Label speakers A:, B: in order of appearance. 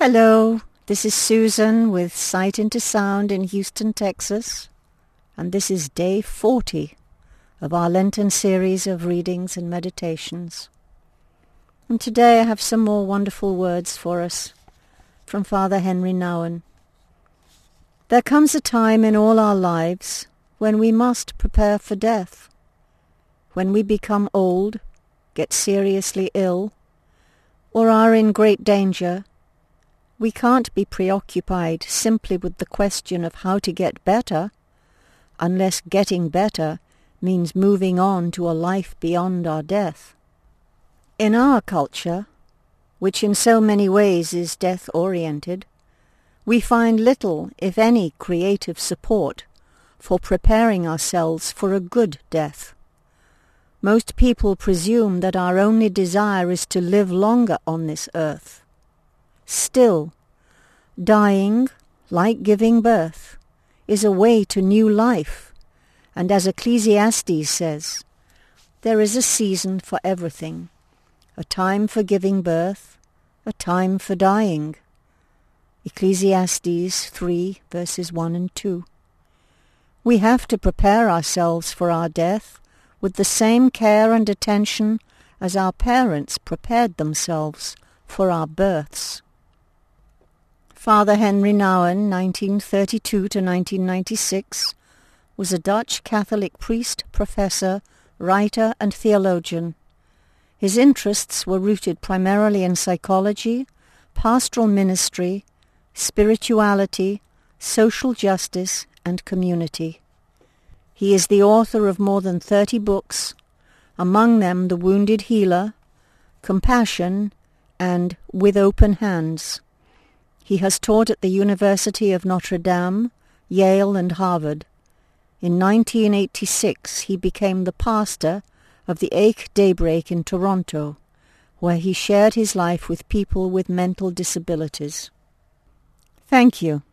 A: Hello, this is Susan with Sight into Sound in Houston, Texas, and this is day 40 of our Lenten series of readings and meditations. And today I have some more wonderful words for us from Father Henry Nouwen. There comes a time in all our lives when we must prepare for death. When we become old, get seriously ill, or are in great danger, we can't be preoccupied simply with the question of how to get better, unless getting better means moving on to a life beyond our death. In our culture, which in so many ways is death-oriented, we find little, if any, creative support for preparing ourselves for a good death. Most people presume that our only desire is to live longer on this earth. Still, dying, like giving birth, is a way to new life, and as Ecclesiastes says, there is a season for everything, a time for giving birth, a time for dying. Ecclesiastes 3, verses 1 and 2. We have to prepare ourselves for our death with the same care and attention as our parents prepared themselves for our births. Father Henry Nouwen, 1932 to 1996, was a Dutch Catholic priest, professor, writer and theologian. His interests were rooted primarily in psychology, pastoral ministry, spirituality, social justice and community. He is the author of more than 30 books, among them The Wounded Healer, Compassion and With Open Hands. He has taught at the University of Notre Dame, Yale and Harvard. In 1986 he became the pastor of the Ache Daybreak in Toronto, where he shared his life with people with mental disabilities. Thank you.